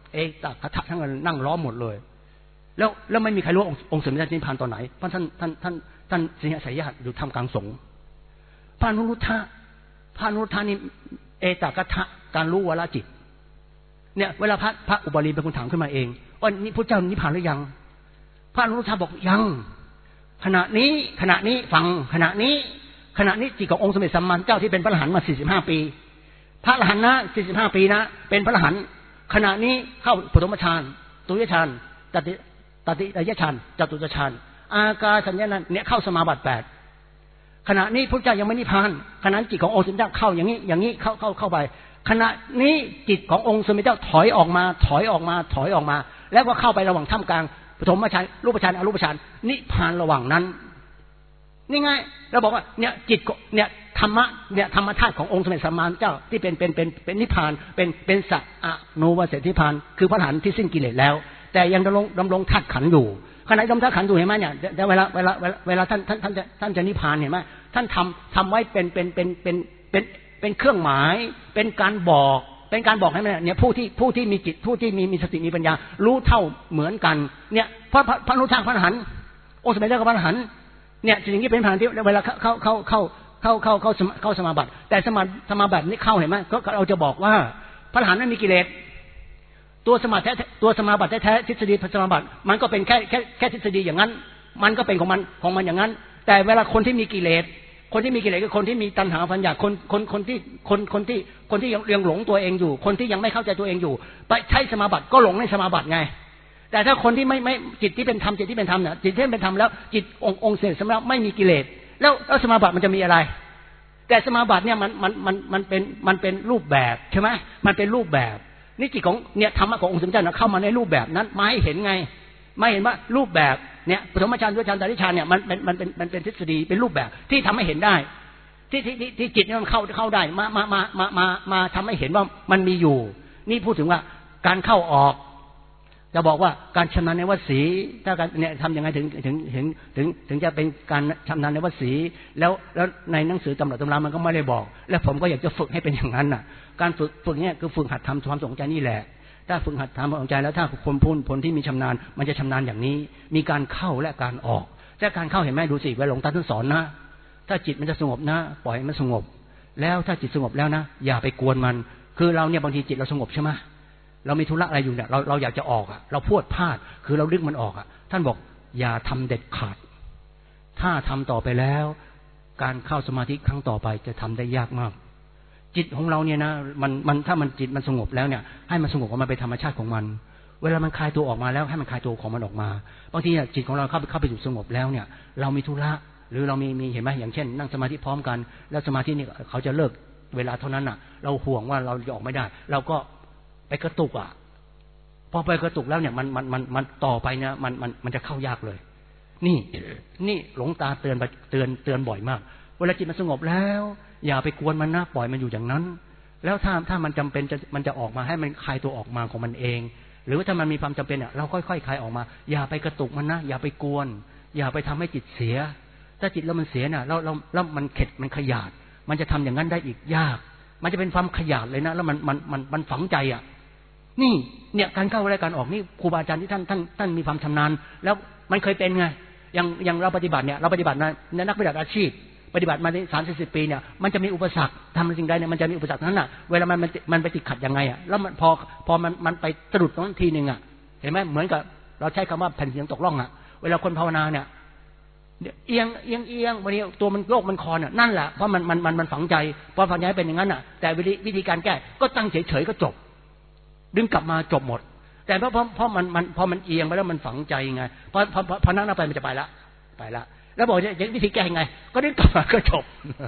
เอกตะทั้งนั้นนั่งล้อมหมดเลยแล้วแล้วไม่มีใครรู้องค์สมเด็จนิพพานตอนไหนเพราะท่านท่านท่านท่านสิงห์สายญาติอยู่ท่ามกลางสงฆ์พระอนุรุทธะพระอนุรุทธะนี่เอตกถะการรู้วาระจิตเนี่ยเวลาพระพระอุบาลีเป็นคนถามขึ้นมาเองว่านี่พระเจ้านิพพานหรือยังพระอนุรุทธะบอกยังขณะนี้ขณะนี้ฟังขณะนี้ขณะนี้จิตขององค์สมเด็จสัมมาสัมพุทธเจ้าที่เป็นพระอรหันต์มาสี่สิบห้าปีพระอรหันต์นะสี่สิบห้าปีนะเป็นพระอรหันต์ขณะนี้เข้าปฐมฌานตุติยฌานตติตติยฌานจตุตฌานอากาสัญญาณเนี่ยเข้าสมาบัติแปดขณะนี้พระเจ้ายังไม่นิพพานขณะจิตขององค์สมเด็จเจ้าเข้าอย่างนี้อย่างนี้เข้าเข้าเข้าไปขณะนี้จิตขององค์สมเด็จเจ้าถอยออกมาถอยออกมาถอยออกมาแล้วก็เข้าไประหว่างท่ามกลางปฐมฌานรูปฌานอรูปฌานนิพพานระหว่างนั้นนี่ไงเราบอกว่าเนี่ยจิตเนี่ยธรรมะเนี่ยธรรมธาตุขององค์สมเด็จสัมมาสัมพุทธเจ้าที่เป็นเป็นเป็นเป็นนิพพานเป็นเป็นสัอนุวเสสนิพพานคือพระอรหันต์ที่สิ้นกิเลสแล้วแต่ยังดำรงดำรงธาตุขันธ์อยู่ขณะดำรงธาตุขันธ์อยู่เห็นไหมเนี่ยเวลาเวลาเวลาท่านท่านท่านจะท่านจะนิพพานเห็นไหมท่านทำทำไว้เป็นเป็นเป็นเป็นเป็นเป็นเครื่องหมายเป็นการบอกเป็นการบอกให้มันเนี่ยผู้ที่ผู้ที่มีจิตผู้ที่มีมีสติมีปัญญารู้เท่าเหมือนกันเนี่ยพระพระอนุทางพระอรหันต์องค์สมเด็จเจ้าพระอรหันต์เนี่ยสิ่งนี้เป็นผ่านที่เวลาเข้าเข้าเข้าเข้าเข้าเข้าเข้าสมาบัติแต่สมาสมาบัตินี้เข้าเห็นไหมก็เราจะบอกว่าพระอรหันต์นั้นมีกิเลสตัวสมาบัติตัวสมาบัติแท้ๆทฤษฎีสมาบัติมันก็เป็นแค่แค่แค่ทฤษฎีอย่างนั้นมันก็เป็นของมันของมันอย่างนั้นแต่เวลาคนที่มีกิเลสคนที่มีกิเลสคือคนที่มีตัณหาปัญญาคนคนคนที่คนคนที่คนที่ยังหลงตัวเองอยู่คนที่ยังไม่เข้าใจตัวเองอยู่ไปใช้สมาบัติก็หลงในสมาบัติไงแต่ถ้าคนที่ไม่ไม่จิตที่เป็นธรรมจิตที่เป็นธรรมเนี่ยจิตที่เป็นธรรมแล้วจิตองค์องค์เสด็จสำหรับไม่มีกิเลสแล้วแล้วสมาบัติมันจะมีอะไรแต่สมาบัติเนี่ยมันมันมันมันเป็นมันเป็นรูปแบบใช่ไหมมันเป็นรูปแบบนี่จิตของเนี่ยธรรมะขององค์สมเด็จเจ้าเข้ามาในรูปแบบนั้นมาให้เห็นไงมาเห็นว่ารูปแบบเนี่ยปฐมฌานทุติยฌานตติยฌานเนี่ยมันเป็นมันเป็นมันเป็นทฤษฎีเป็นรูปแบบที่ทำให้เห็นได้ที่ที่ที่ที่จิตเนี่ยมันเข้าเข้าได้มามามามามามาทำให้เห็นว่ามันมีอยู่นี่พูดถึงว่าการเข้าออกจะบอกว่าการชำนาญในวสีถ้าการเนี่ยทำยังไงถึงถึงถึงถึงถึงจะเป็นการชำนาญในวสีแล้วแล้วในหนังสือตำรับตำรามันก็ไม่ได้บอกและผมก็อยากจะฝึกให้เป็นอย่างนั้นน่ะการฝึกฝึกเนี่ยคือฝึกหัดทำความสนใจนี่แหละถ้าฝึกหัดทำความสนใจแล้วถ้าคนพูนผลที่มีชำนาญมันจะชำนาญอย่างนี้มีการเข้าและการออกแต่การเข้าเห็นไหมดูสิเวลาหลวงตาท่านสอนนะถ้าจิตมันจะสงบนะปล่อยมันสงบแล้วถ้าจิตสงบแล้วนะอย่าไปกวนมันคือเราเนี่ยบางทีจิตเราสงบใช่ไหมเรามีธุระอะไรอยู่เนี่ยเราเราอยากจะออกอ่ะเราพูดพลาดคือเราดึงมันออกอ่ะท่านบอกอย่าทำเด็ดขาดถ้าทำต่อไปแล้วการเข้าสมาธิครั้งต่อไปจะทำได้ยากมากจิตของเราเนี่ยนะมันมันถ้ามันจิตมันสงบแล้วเนี่ยให้มันสงบออกมาเป็นธรรมชาติของมันเวลามันคลายตัวออกมาแล้วให้มันคลายตัวของมันออกมาบางทีจิตของเราเข้าไปเข้าไปอยู่สงบแล้วเนี่ยเรามีธุระหรือเรามีมีเห็นไหมอย่างเช่นนั่งสมาธิพร้อมกันแล้วสมาธินี่เขาจะเลิกเวลาเท่านั้นน่ะเราห่วงว่าเราจะออกไม่ได้เราก็ไปกระตุกอ่ะพอไปกระตุกแล้วเนี่ยมันมันมันมันต่อไปเนี่ยมันมันมันจะเข้ายากเลยนี่นี่หลวงตาเตือนเตือนเตือนบ่อยมากเวลาจิตมันสงบแล้วอย่าไปกวนมันนะปล่อยมันอยู่อย่างนั้นแล้วถ้าถ้ามันจำเป็นจะมันจะออกมาให้มันคลายตัวออกมาของมันเองหรือว่าถ้ามันมีความจำเป็นอ่ะเราค่อยๆคลายออกมาอย่าไปกระตุกมันนะอย่าไปกวนอย่าไปทำให้จิตเสียถ้าจิตแล้วมันเสียน่ะแล้วแล้วแล้วมันเข็ดมันขยาดมันจะทำอย่างนั้นได้อีกยากมันจะเป็นความขยาดเลยนะแล้วมันมันมันมันฝังใจอ่ะนี่เนี่ยการเข้าและการออกนี่ครูบาอาจารย์ที่ท่านท่านท่านมีความชำนาญแล้วมันเคยเป็นไงอย่างอย่างเราปฏิบัติเนี่ยเราปฏิบัติในนักปฏิบัติอาชีพปฏิบัติมาในสามสิบปีเนี่ยมันจะมีอุปสรรคทำสิ่งใดเนี่ยมันจะมีอุปสรรคนั้นน่ะเวลามันมันมันไปติดขัดยังไงอ่ะแล้วมันพอพอมันมันไปสะดุดตรงนั้นทีนึงอ่ะเห็นไหมเหมือนกับเราใช้คำว่าแผ่นเสียงตกล่องอ่ะเวลาคนภาวนาเนี่ยเอียงเอียงเอียงวันนี้ตัวมันโยกมันคอนอ่ะนั่นแหละเพราะมันมันมันมันฝังใจเพราะฝังใจเป็นอย่างนั้นอ่ะแต่วิธีวิธีการแก้ก็ตั้งเฉยๆก็จบดึงกลับมาจบหมดแต่เพราะเพราะเพราะมันมันพอมันเอียงไปแล้วมันฝังใจไงพอพอพอนั่งไปมันจะไปละไปละแล้วบอกจะวิธีแก้ยังไงก็ดึงกลับมาก็จบ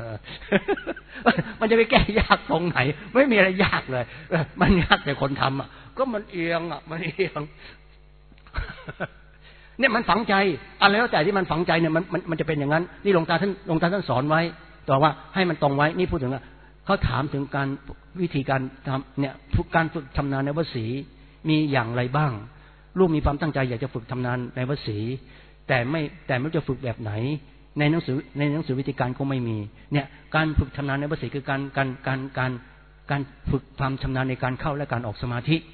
มันจะไปแก้ยากตรงไหนไม่มีอะไรยากเลยมันยากแต่คนทำอ่ะก็มันเอียงอ่ะมันเอียงเนี่ยมันฝังใจอะไรแล้วแต่ที่มันฝังใจเนี่ยมันมันมันจะเป็นอย่างนั้นนี่หลวงตาท่านหลวงตาท่านสอนไว้ต่อว่าให้มันตรงไว้นี่พูดถึงว่าเขาถามถึงการวิธีการทำเนี่ยการฝึกชำนาญในวสีมีอย่างไรบ้างลูกมีความตั้งใจอยากจะฝึกชำนาญในวสีแต่ไม่แต่ไม่รู้จะฝึกแบบไหนในหนังสือในหนังสือวิธีการก็ไม่มีเนี่ยการฝึกชำนาญในวสีคือการการการการการฝึกความชำนาญในการเข้าและการออกสมาธิ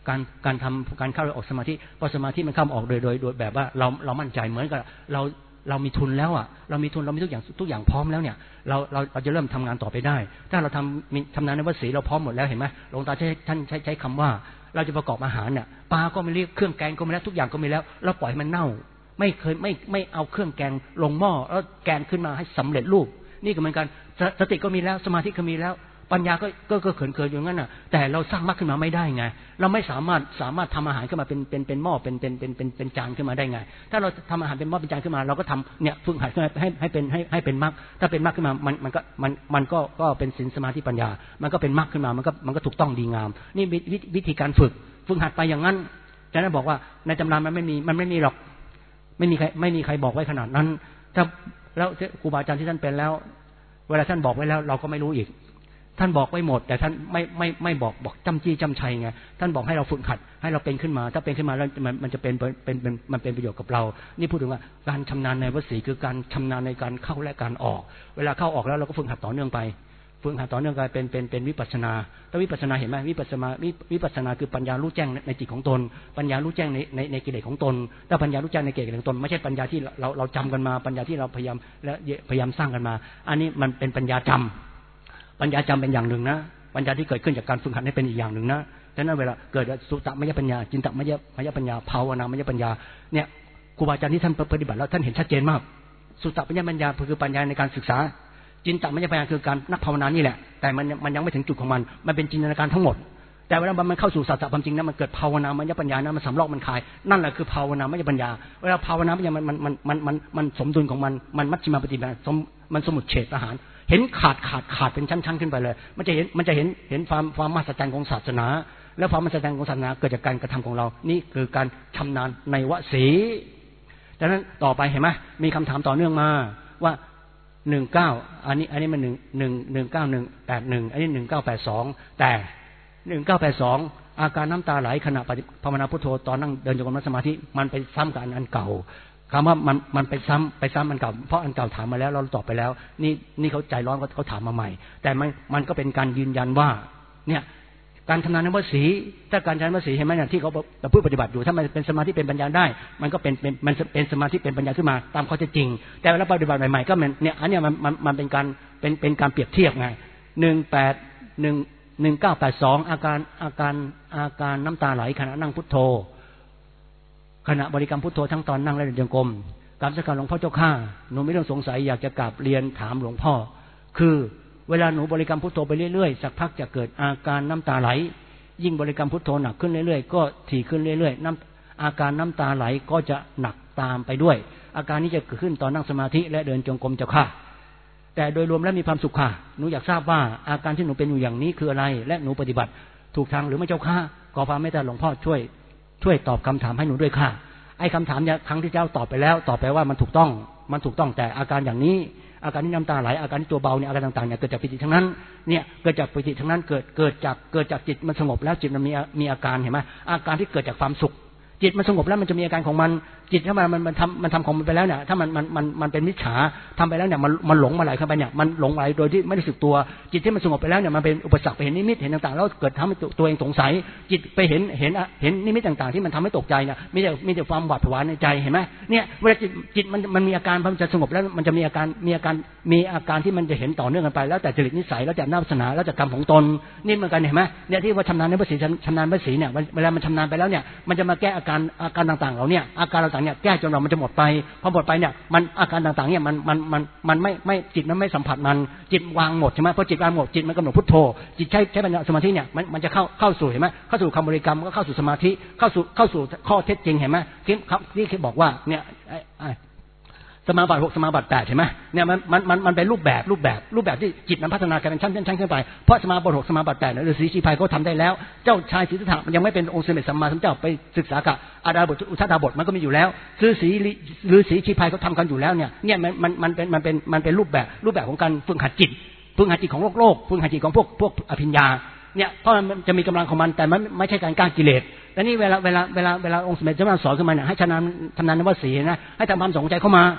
การการทำการเข้าออกสมาธิพอสมาธิมันเข้าออกโดยโดยโดยแบบว่าเราเรามั่นใจเหมือนกับเราเรามีทุนแล้วอ่ะเรามีทุนเรามีทุกอย่างทุกอย่างพร้อมแล้วเนี่ยเราเราเราจะเริ่มทำงานต่อไปได้ถ้าเราทำทำงานในวัดศรีเราพร้อมหมดแล้วเห็นไหมหลวงตาใช้ท่านใช้ใช้คำว่าเราจะประกอบอาหารเนี่ยปลาก็ไม่เรียกเครื่องแกงก็ไม่แล้วทุกอย่างก็ไม่แล้วเราปล่อยมันเน่าไม่เคยไม่ไม่เอาเครื่องแกงลงหม้อแล้วแกงขึ้นมาให้สำเร็จรูปนี่ก็เหมือนกันสติก็มีแล้วสมาธิก็มีแล้วปัญญาก็ก็ก็เขินเขินอย่างนั้นน่ะแต่เราสร้างมรรคขึ้นมาไม่ได้ไงเราไม่สามารถสามารถทำอาหารขึ้นมาเป็นเป็นเป็นหม้อเป็นเป็นเป็นเป็นเป็นจานขึ้นมาได้ไงถ้าเราทำอาหารเป็นหม้อเป็นจานขึ้นมาเราก็ทำเนี่ยฝึกหัดขึ้นมาให้ให้เป็นให้ให้เป็นมรรคถ้าเป็นมรรคขึ้นมามันมันก็มันมันก็ก็เป็นศีลสมาธิปัญญามันก็เป็นมรรคขึ้นมามันก็มันก็ถูกต้องดีงามนี่วิธีการฝึกฝึกหัดไปอย่างนั้นฉะนั้นบอกว่าในตำรามันไม่มีมันไม่มีหรอกไม่มีใครไม่มีใครบอกไว้ขนาดนั้นถ้าแล้วครูบาอาจารย์ที่ท่านเป็นแล้วเวลาท่านบอกไว้แล้วเราก็ไม่รู้อีกท่านบอกไว้หมดแต่ท่านไม่ไม่ไม่บอกบอกจำจี้จำชัยไงท่านบอกให้เราฝึกหัดให้เราเป็นขึ้นมาถ้าเป็นขึ้นมาแล้วมันมันจะเป็นเป็นเป็นมันเป็นประโยชน์กับเรานี่พูดถึงว่าการชำนาญในวัดศรีคือการชำนาญในการเข้าและการออกเวลาเข้าออกแล้วเราก็ฝึกหัดต่อเนื่องไปฝึกหัดต่อเนื่องกันเป็นเป็นเป็นวิปัสสนาถ้าวิปัสสนาเห็นไหมวิปัสสนาวิปัสสนาคือปัญญารู้แจ้งในจิตของตนปัญญารู้แจ้งในในในกิเลสของตนถ้าปัญญารู้แจ้งในกิเลสของตนไม่ใช่ปัญญาที่เราเราจำกันมาปัญญาที่เราพยายามและพยายามสร้างกันมาอันนี้มันเป็นปัญญาจำปัญญาจำเป็นอย่างหนึ่งนะปัญญาที่เกิดขึ้นจากการฝึกหัดนี่เป็นอีกอย่างหนึ่งนะดังนั้นเวลาเกิดสุตตมยปัญญาจินตมยมยปัญญาภาวนามยปัญญาเนี่ยครูบาอาจารย์ที่ท่านปฏิบัติแล้วท่านเห็นชัดเจนมากสุตตมยปัญญาคือปัญญาในการศึกษาจินตมยปัญญาคือการนักภาวนานี่แหละแต่มันมันยังไม่ถึงจุดของมันมันเป็นจินตนาการทั้งหมดแต่เวลามันเข้าสู่สัจจะความจริงนะมันเกิดภาวนามยปัญญานะมันสำรอกมันคลายนั่นแหละคือภาวนามยปัญญาเวลาภาวนาปัญญามันมันมันมันมันมันสมดุลของมันมันมัชฌิมาปฏิบัติมันสมุทเฉทอาหารเห็นขาดขาดขาดเป็นชั้นๆขึ้นไปเลยมันจะเห็นมันจะเห็นเห็นความความมหัศจรรย์ของศาสนาและความมหัศจรรย์ของศาสนาเกิดจากการกระทำของเรานี่คือการชำนาญในวสีดังนั้นต่อไปเห็นไหมมีคำถามต่อเนื่องมาว่าหนึ่งเก้าอันนี้อันนี้มันหนึ่งหนึ่งหนึ่งเก้าหนึ่งแปดหนึ่งอันนี้หนึ่งเก้าแปดสองแต่หนึ่งเก้าแปดสองอาการน้ำตาไหลขณะภาวนาพุทโธตอนนั่งเดินจงกรมนั่งสมาธิมันไปซ้ำกับอันเก่าคำว่ามันมันไปซ้ำไปซ้ำอันเก่าเพราะอันเก่าถามมาแล้วเราตอบไปแล้วนี่นี่เขาใจร้อนเขาเขาถามมาใหม่แต่มันมันก็เป็นการยืนยันว่าเนี่ยการทำงานในวัดศรีถ้าการใช้วัดศรีเห็นไหมเนี่ยที่เขาพูดปฏิบัติอยู่ถ้ามันเป็นสมาธิเป็นปัญญาได้มันก็เป็นเป็นมันเป็นสมาธิเป็นปัญญาขึ้นมาตามข้อเท็จจริงแต่เวลาปฏิบัติใหม่ๆก็มันเนี่ยอันเนี้ยมันมันมันเป็นการเป็นเป็นการเปรียบเทียบไงหนึ่งแปดหนึ่งหนึ่งเก้าแปดสองอาการอาการอาการน้ำตาไหลขณะนั่งพุทโธขณะบริกรรมพุทโธทั้งตอนนั่งและเดินจงกรมกราบสักการหลวงพ่อเจ้าข้าหนูไม่ต้องสงสัยอยากจะกราบเรียนถามหลวงพ่อคือเวลาหนูบริกรรมพุทโธไปเรื่อยๆสักพักจะเกิดอาการน้ำตาไหลยิ่งบริกรรมพุทโธหนักขึ้นเรื่อยๆก็ถี่ขึ้นเรื่อยๆน้ำอาการน้ำตาไหลก็จะหนักตามไปด้วยอาการนี้จะเกิดขึ้นตอนนั่งสมาธิและเดินจงกรมเจ้าข้าแต่โดยรวมแล้วมีความสุขค่ะหนูอยากทราบว่าอาการที่หนูเป็นอยู่อย่างนี้คืออะไรและหนูปฏิบัติถูกทางหรือไม่เจ้าข้าขอความเมตตาหลวงพ่อช่วยช่วยตอบคำถามให้หนูด้วยค่ะไอ้คำถามเนี่ยครั้งที่เจ้าตอบไปแล้วตอบไปว่ามันถูกต้องมันถูกต้องแต่อาการอย่างนี้อาการที่น้ำตาไหลอาการที่ตัวเบาเนี่ยอาการต่างๆเนี่ยเกิดจากปิติทั้งนั้นเนี่ยเกิดจากปิติทั้งนั้นเกิดเกิดจากเกิดจากจิตมันสงบแล้วจิตมันมีมีอาการเห็นไหมอาการที่เกิดจากความสุขจิตมันสงบแล้วมันจะมีอาการของมันจิตถ้ามันมันทำมันทำของมันไปแล้วเนี่ยถ้ามันมันมันมันเป็นมิจฉาทำไปแล้วเนี่ยมันมันหลงมาไหลเข้าไปเนี่ยมันหลงไหลโดยที่ไม่ได้สึกตัวจิตที่มันสงบไปแล้วเนี่ยมันเป็นอุปสรรคไปเห็นนิมิตเห็นต่างๆแล้วเกิดทำให้ตัวเองสงสัยจิตไปเห็นเห็นเห็นนิมิตต่างๆที่มันทำให้ตกใจเนี่ยมีแต่มีแต่ความหวาดผวาในใจเห็นไหมเนี่ยเวลาจิตจิตมันมันมีอาการพอมันจะสงบแล้วมันจะมีอาการมีอาการมีอาการที่มันจะเห็นต่อเนื่องกันไปแล้วแต่จริตนิสัยแล้วแต่อำนาจวาสนาแล้วแต่กรรมของตนนี่เหมือนกันเห็นไหมเนี่ยที่ว่าชำนาญในภาษีชำนาญภาษีเนี่ยเวลามันชำนาญไปแล้วเนี่ยมันจะมาแก้อาการอาการต่างๆเราเนี่ยอาการต่างๆเนี่ยแก้จนเรามันจะหมดไปพอหมดไปเนี่ยมันอาการต่างๆเนี่ยมันมันมันมันไม่ไม่จิตมันไม่สัมผัสมันจิตวางหมดใช่ไหมพอจิตวางหมดจิตมันกำหนดพุทโธจิตใช้ใช้ปัญญาสมาธิเนี่ยมันมันจะเข้าเข้าสู่เห็นไหมเข้าสู่คำบริกรรมก็เข้าสู่สมาธิเข้าสู่เข้าสู่ข้อเท็จจริงเห็นไหมที่ที่ที่บอกว่าเนี่ยสมาบัติหกสมาบัติแปดเห็นไหมเนี่ยมันมันมันมันเป็นรูปแบบรูปแบบรูปแบบที่จิตมันพัฒนาการเป็นชั้นชั้นขึ้นไปเพราะสมาบัติหกสมาบัติแปดเนี่ยฤาษีชีพายเขาทำได้แล้วเจ้าชายสิทธัตถะมันยังไม่เป็นองค์สมเด็จสัมมาสัมพุทธเจ้าไปศึกษากับอาดาบทอุทธาบทมันก็มีอยู่แล้วฤาษีฤาษีชีพายเขาทำกันอยู่แล้วเนี่ยเนี่ยมันมันมันเป็นมันเป็นมันเป็นรูปแบบรูปแบบของการฝึกหัดจิตฝึกหัดจิตของโลกโลกฝึกหัดจิตของพวกพวกอภิญญาเนี่ยเพราะมันจะมีกำลังของมันแต่มันไม่ใช่การก้าวกิเลสและนี่เวลาเวลาเวลาเวลาองค์สมเด็จเจ้าแม่สอนขึ้นมาเนี่ยให้ชำนาญชำนาญในวสีนะให้ทำความสงใจเข้ามา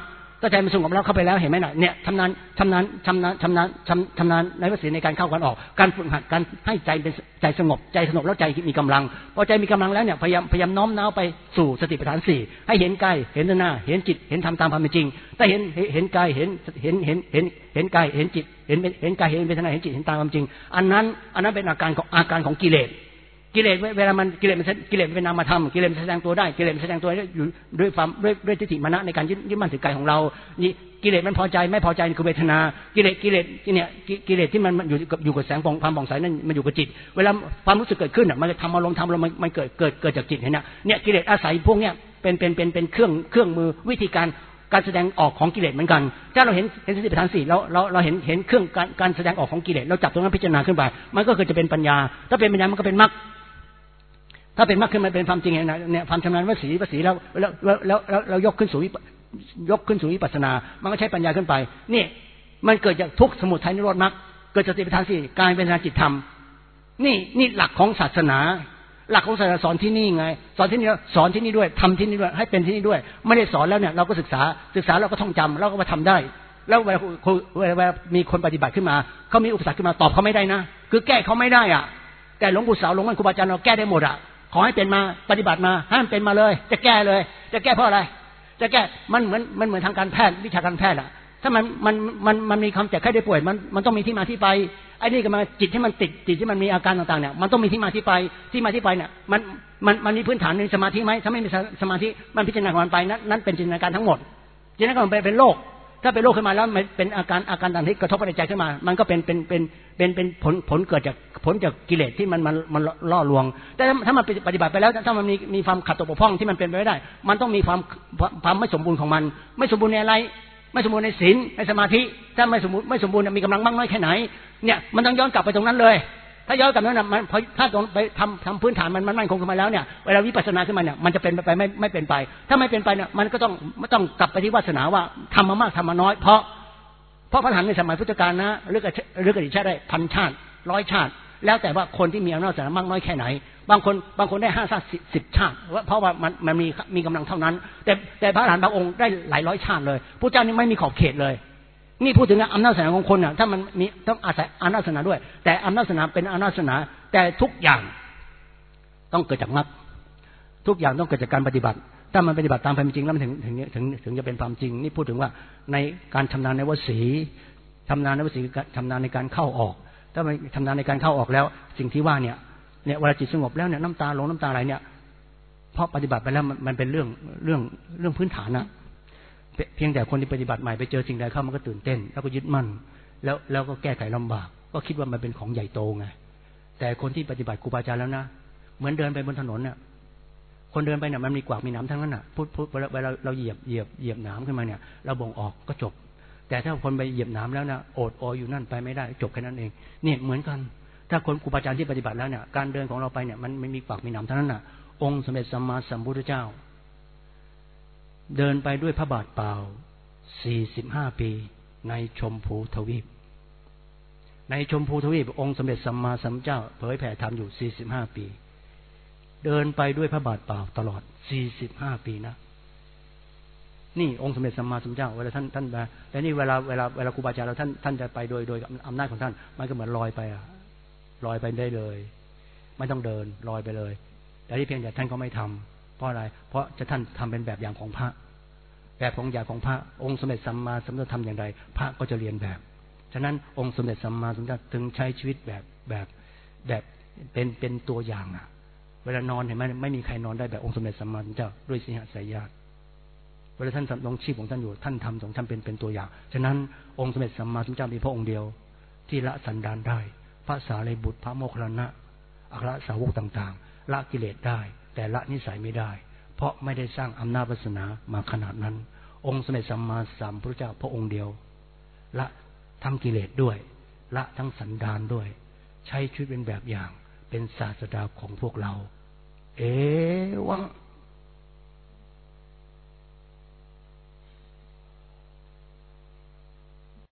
ถ้าใจมันสงบแล้วเข้าไปแล้วเห็นไหมน่ะเนี่ยชำนาญชำนาญชำนาญชำนาญชำนาญในวสีในการเข้ากันออกการฝึกหัดการให้ใจเป็นใจสงบใจสงบแล้วใจมีกำลังพอใจมีกำลังแล้วเนี่ยพยายามพยายามน้อมน้าวไปสู่สติปัฏฐานสี่ให้เห็นกายเห็นหน้าเห็นจิตเห็นธรรมตามความเป็นจริงถ้าเห็นเห็นกายเห็นเห็นเห็นเห็นเห็นกายเห็นจิตเห็นเห็นกายเห็นเวทนาเห็นจิตเห็นตามความจริงอันนั้นอันนั้นเป็นอาการของอาการของกิเลสกิเลสเวลามันกิเลสมันกิเลสเป็นนามธรรมกิเลสแสดงตัวได้กิเลสแสดงตัวได้อยู่ด้วยความด้วยด้วยทิฏฐิมานะในการยึดยึดมั่นถือกายของเรานี่กิเลสมันพอใจไม่พอใจนี่คือเวทนากิเลสกิเลสเนี่ยกิเลสที่มันอยู่กับอยู่กับแสงของความผ่องใสนั่นมันอยู่กับจิตเวลาความรู้สึกเกิดขึ้นอ่ะมันทำอารมณ์ทำอารมณ์มันเกิดเกิดเกิดจากจิตเห็นนะเนี่ยกิเลสอาศัยพวกเนี้ยเป็นเป็นเป็นเป็นเครื่องเครื่องมือวิธีการการแสดงออกของกิเลสเหมือนกันถ้าเราเห็นเห็นสติปัฏฐานสี่เราเราเราเห็นเห็นเครื่องการการแสดงออกของกิเลสเราจับตรงนั้นพิจารณาขึ้นไปมันก็คือจะเป็นปัญญาถ้าเป็นปัญญามันก็เป็นมรรคถ้าเป็นมรรคขึ้นมาเป็นความจริงเนี่ยเนี่ยความชำนาญวสีวสีแล้วแล้วแล้วแล้วเรายกขึ้นสู่ยกขึ้นสู่วิปัสสนามันก็ใช้ปัญญาขึ้นไปนี่มันเกิดจากทุกข์สมุทัยนิโรธมรรคเกิดจากสติปัฏฐานสี่กายเป็นจิตธรรมนี่นี่หลักของศาสนาหลักของศาสนาสอนที่นี่ไงสอนที่นี่สอนที่นี่ด้วยทำที่นี่ด้วยให้เป็นที่นี่ด้วยไม่ได้สอนแล้วเนี่ยเราก็ศึกษาศึกษาเราก็ท่องจำเราก็มาทำได้แล้วเวลาเวลามีคนปฏิบัติขึ้นมาเขามีอุปสรรคขึ้นมาตอบเขาไม่ได้นะคือแก้เขาไม่ได้อ่ะแต่หลวงปู่สาวหลวงพ่อครูบาอาจารย์เราแก้ได้หมดอ่ะขอให้เป็นมาปฏิบัติมาให้มันเป็นมาเลยจะแก้เลยจะแก้เพราะอะไรจะแก้มันเหมือนมันเหมือนทางการแพทย์วิชาการแพทย์อ่ะถ้ามันมันมันมันมีความเจ็บไข้ได้ป่วยมันมันต้องมีที่มาที่ไปไอ้นี่ก็มาจิตที่มันติดจิตที่มันมีอาการต่างๆเนี่ยมันต้องมีที่มาที่ไปที่มาที่ไปเนี่ยมันมันมันมีพื้นฐานในสมาธิไหมถ้าไม่มีสมาธิมันพิจารณาของมันไปนั้นนั้นเป็นจินตนาการทั้งหมดจินตนาการมันเป็นโรคถ้าเป็นโรคขึ้นมาแล้วมันเป็นอาการอาการต่างๆที่กระทบกระจายขึ้นมามันก็เป็นเป็นเป็นเป็นเป็นผลผลเกิดจากผลจากกิเลสที่มันมันมันล่อลวงแต่ถ้ามันปฏิบัติไปแล้วถ้ามันมีมีความขัดตกบกพร่องที่มันเป็นไปไม่ได้มันต้องมีความความไม่สมบูรณ์ของมันไม่สมบูรณ์ในอะไรไม่สมบูรณ์ในศีลในสมาธิถ้าไม่สมบูรณ์ไม่สมบูรณ์มีกำลังมากน้อยแค่ไหนเนี่ยมันต้องย้อนกลับไปตรงนั้นเลยถ้าย้อนกลับนั้นมันถ้าตรงไปทำทำพื้นฐานมันมันมั่นคงขึ้นมาแล้วเนี่ยเวลาวิปัสสนาขึ้นมาเนี่ยมันจะเป็นไปไม่ไม่เป็นไปถ้าไม่เป็นไปเนี่ยมันก็ต้องไม่ต้องกลับไปที่วาสนาว่าทำมามากทำมาน้อยเพราะเพราะพระอรหันต์ในสมัยพุทธกาลนะเรื่องเรื่องอดีตชาติได้พันชาติร้อยชาติแล้วแต่ว่าคนที่มีอำนาจศาสนามากน้อยแค่ไหนบางคนบางคนได้ห้าชาติสิบชาติเพราะว่ามันมันมีมีกำลังเท่านั้นแต่แต่พระอรหันต์บางองค์ได้หลายร้อยชาติเลยพระเจ้านี่ไม่มีขอบเขตเลยนี่พูดถึงอำนาจศาสนาของคนน่ะถ้ามันมีต้องอาศัยอำนาจศาสนาด้วยแต่อำนาจศาสนาเป็นอำนาจศาสนาแต่ทุกอย่างต้องเกิดจากมรรคทุกอย่างต้องเกิดจากการปฏิบัติถ้ามันปฏิบัติตามความจริงแล้วมันถึงถึงถึงถึงจะเป็นความจริงนี่พูดถึงว่าในการชำนาญในวสีชำนาญในวสีชำนาญในการเข้าออกถ้ามันชำนาญในการเข้าออกแล้วสิ่งที่ว่าเนี่ยเนี่ยเวลาจิตสงบแล้วเนี่ยน้ำตาลงน้ำตาไหลเนี่ยเพราะปฏิบัติไปแล้วมันเป็นเรื่องเรื่องเรื่องพื้นฐานนะเพียงแต่คนที่ปฏิบัติใหม่ไปเจอสิ่งใดเข้ามันก็ตื่นเต้นแล้วก็ยึดมั่นแล้วแล้วก็แก้ไขลำบากก็คิดว่ามันเป็นของใหญ่โตไงแต่คนที่ปฏิบัติครูบาอาจารย์แล้วนะเหมือนเดินไปบนถนนเนี่ยคนเดินไปเนี่ยมันมีกวากมีหนามทั้งนั้นน่ะพูดพูดเวลาเราเหยียบเหยียบเหยียบหนามขึ้นมาเนี่ยเราบ่งออกก็จบแต่ถ้าคนไปเหยียบหนามแล้วนะโอดโอยอยู่นั่นไปไม่ได้จบแค่นั้นเองนี่เหมือนกันถ้าคนครูบาอาจารย์ที่ปฏิบัติแล้วเนี่ยการเดินของเราไปเนี่ยมันไม่มีกวากมีหนามทั้งนั้นน่ะองค์สมเด็จสัมมาสัมพุทธเจ้าเดินไปด้วยพระบาทเปล่าสี่สิบห้าปีในชมพูทวีปในชมพูทวีปองค์สมเด็จสัมมาสัมพุทธเจ้าเผยแผ่ธรรมอยู่สี่สิบห้าปีเดินไปด้วยพระบาทเปล่าตลอดสี่สิบห้าปีนะนี่องค์สมเด็จสัมมาสัมพุทธเจ้าเวลาท่านท่านไปแต่นี่เวลาเวลาเวลาครูบาอาจารย์เราท่านท่านจะไปโดยโดยอำนาจของท่านมันก็เหมือนลอยไปอะลอยไปได้เลยไม่ต้องเดินลอยไปเลยแต่ที่เพียงแต่ท่านก็ไม่ทำเพราะอะไรเพราะจะท่านทำเป็นแบบอย่างของพระแบบของอย่างของพระองค์สมเด็จสัมมาสัมพุทธเจ้าทำอย่างไรพระก็จะเรียนแบบฉะนั้นองค์สมเด็จสัมมาสัมพุทธเจ้าถึงใช้ชีวิตแบบแบบแบบเป็นเป็นตัวอย่างอะเวลานอนเห็นไหมไม่มีใครนอนได้แบบองค์สมเด็จสัมมาสัมพุทธเจ้าด้วยสิหสายญาติเวลาท่านลงชีพของท่านอยู่ท่านทำของท่านเป็นเป็นตัวอย่างฉะนั้นองค์สมเด็จสัมมาสัมพุทธเจ้ามีพระองค์เดียวที่ละสันดานได้พระสารีบุตรพระโมคคัลลานะอัครสาวกต่างๆละกิเลสได้แต่ละนิสัยไม่ได้เพราะไม่ได้สร้างอำนาจวาสนามาขนาดนั้นองค์สมเด็จสัมมาสัมพุทธเจ้าพระองค์เดียวละทั้งกิเลสด้วยละทั้งสันดานด้วยใช้ชีวิตเป็นแบบอย่างเป็นศาสดาของพวกเราเอวัง